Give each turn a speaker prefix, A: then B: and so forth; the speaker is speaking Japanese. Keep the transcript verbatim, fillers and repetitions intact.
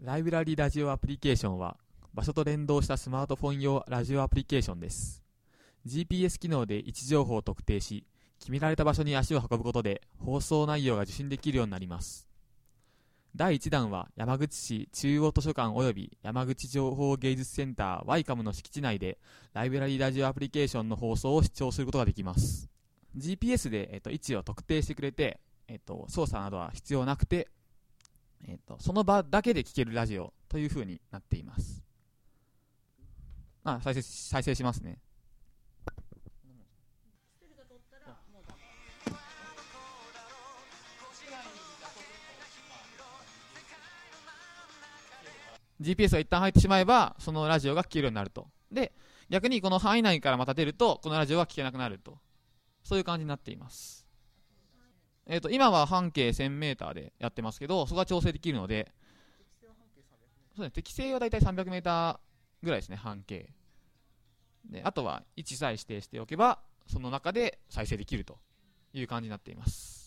A: ライブラリラジオアプリケーションは場所と連動したスマートフォン用ラジオアプリケーションです。 ジーピーエス 機能で位置情報を特定し、決められた場所に足を運ぶことで放送内容が受信できるようになります。だいいちだんは山口市中央図書館及び山口情報芸術センター ワイカム の敷地内でライブラリラジオアプリケーションの放送を視聴することができます。 ジーピーエス で、えっと、位置を特定してくれて、えっと、操作などは必要なくて、えっと、その場だけで聴けるラジオという風になっています。あ、再生、再生しますね。ジーピーエス が一旦入ってしまえばそのラジオが聴けるようになると。で、逆にこの範囲内からまた出るとこのラジオは聴けなくなると、そういう感じになっています。えーと、今は半径 せんメーター でやってますけど、そこは調整できるので、そうですね、適正はだいたい さんびゃくメーター ぐらいですね、半径で。あとは位置さえ指定しておけばその中で再生できるという感じになっています。